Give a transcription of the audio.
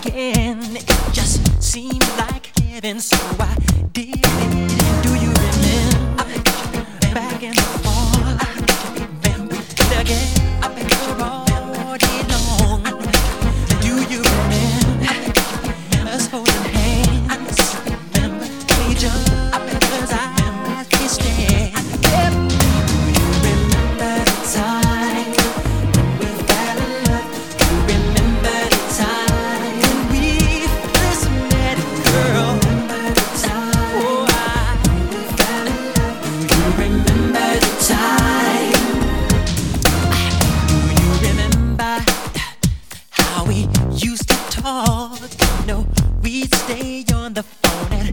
again. It just seemed like heaven, so I did it. Do you remember? Back in the fall, I remember together all day long. Do you remember us holding hands? Remember each other's eyes kissing? Do you remember the time when we fell in love? Do you remember the time when we first met, girl? Remember the time, when we fell in love? Do you remember the time? Do you remember how we used to talk? You know, we'd stay on the phone and